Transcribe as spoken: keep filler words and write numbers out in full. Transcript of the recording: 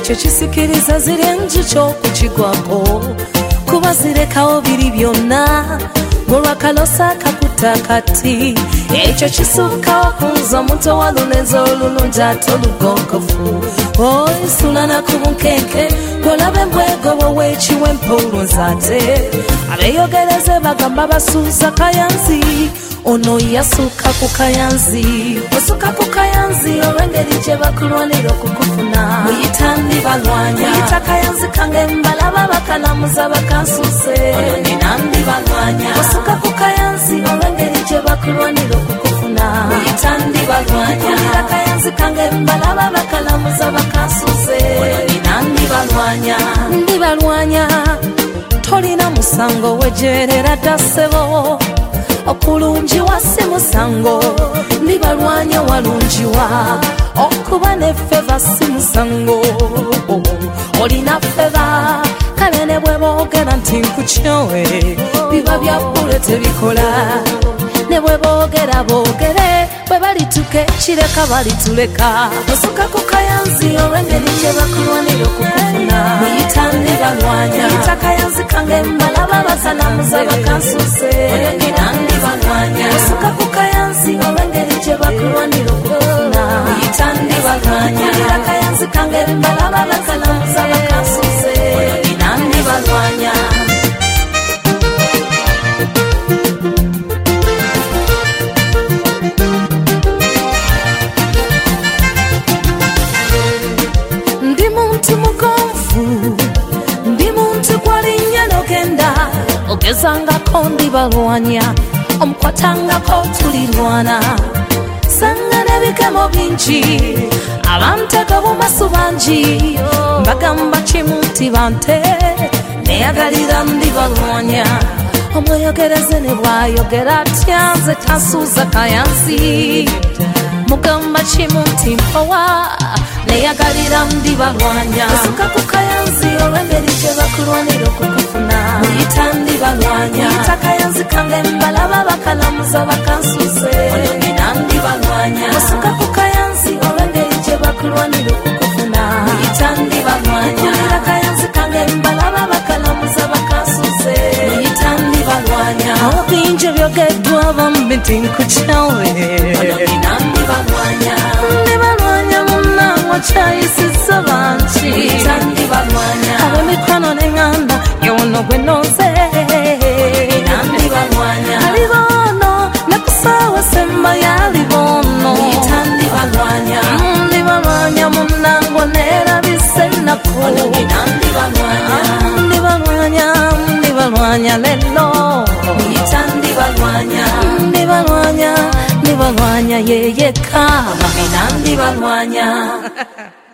ekyo kisikiriza zirenji ky'okukigwako kuba zirekawo biri byonna ng'olwakalosa kakuta kati ekyo kisukkawo kunza omuto wa luneza olulungi ate olugonkofu oisulana ku bunkenke ng'olaba embwegobo w'ekiwempe olunza ate abeeyogereze bagamba basuuza kayanzi ono yasuka ku kayanzi osuka ku kayanzi olw'engeri gye bakulwanira okukufuna muyita ndi balwanya muyita kayanzi kange mbalaba bakalamuza bakansuuse ono nina ndi balwanya osuka ku kayanzi olw'engeri gye bakulwanira okukufuna muyita ndi balwanya muyita kayanzi kange mbalaba bakalamuza bakansuuse ono nina ndi balwanya ndi balwanya tolina musango wejerera ddasebo okulungiwa si musango ndi balwanya walungiwa okuba ne feva si musango olina feva kale ne bwe boogera nti nkukyowe biba bya bbule tebikola ne bwe boogera boogere bwe balituke kireka balituleka osuka ku kayanzi olw'engeri gye bakulwanira okukufuna muyita ndi balwanya muyita kayanzi kange mbalaba basalamuza bakansuuse oyo nina ndi balwanya osuka ku kayanzi olw'engeri gye bakulwanira okukufuna muyita ndi balwanya muyita kayanzi kange mbalaba basalamuza bakansuuse oyo nina ndi balwanya ogezangako ndi balwanya omukwatangako tulirwana sanga n'ebikemo bingi abantego bumasu bangi mbagamba kimu nti bante neyagalira ndi balwanya omweyogereze ne bwayogera atya nze tansuuza kayansi mugamba kimu nti mpowa neyagalira ndi balwanya osuka ku kayanzi olw'engeri gye bakulwanira okukufuna muyita ndi balwanya muyita kayanzi kange mbalaba bakalamuza bakansuuse oyo nina ndi balwanya osuka ku kayanzi olw'engeri gye bakulwanira okukufuna muyita ndi balwanya muyita kayanzi kange mbalaba bakalamuza bakansuuse muyita ndi balwanya awo bingi byogeddwa bambi nti nkukyawe oyo nina ndi balwanya ndi balwanya chayisiza banchi ndi balwanya ab'emikono n'eŋŋanda yono gwe noze ndi balwanya alibono nakusaawa semba yalibono ndi balwanya ndi balwanya munango neerabise ennaku ndi balwanya ndi balwanya ndi balwanya lelo muyita ndi balwanya ndi balwanya ndi balwanya yeyeka mina ndi balwanya